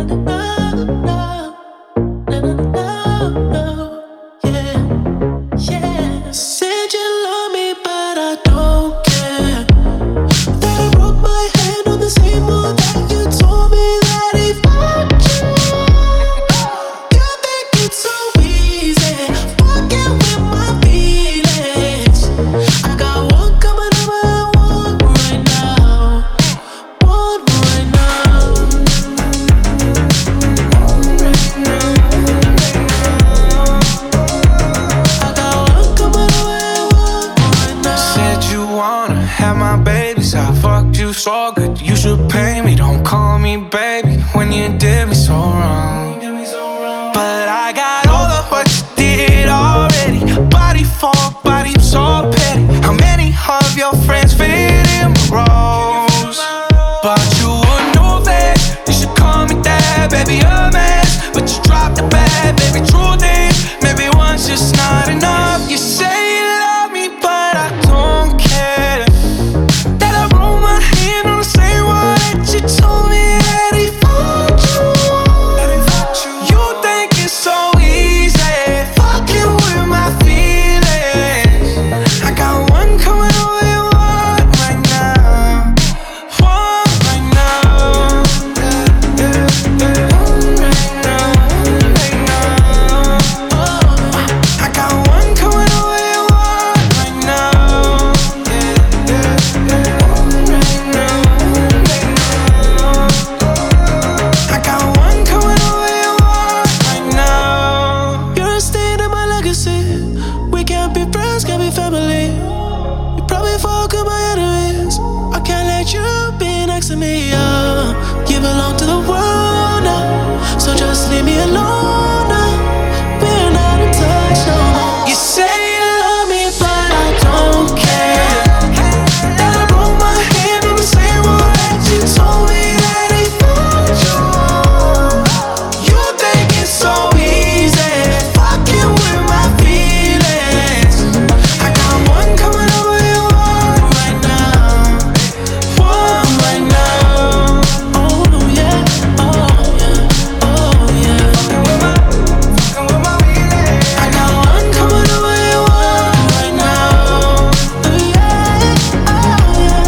Said you love me, but I don't care. That I broke my hand on the same wall that you told me that he fucked you. You think it's so easy, fucking with my feelings. I got one coming over and one right now. One right now. I got one coming over and one right now. Said you wanna have my babies. I fucked you so good, you should pay me. Don't call me baby when you did me so wrong. But I got all of what you did already. Body for body, I'm so petty. How many of your friends fit in my roles? But you would know that you should call me that, baby, a mess. But you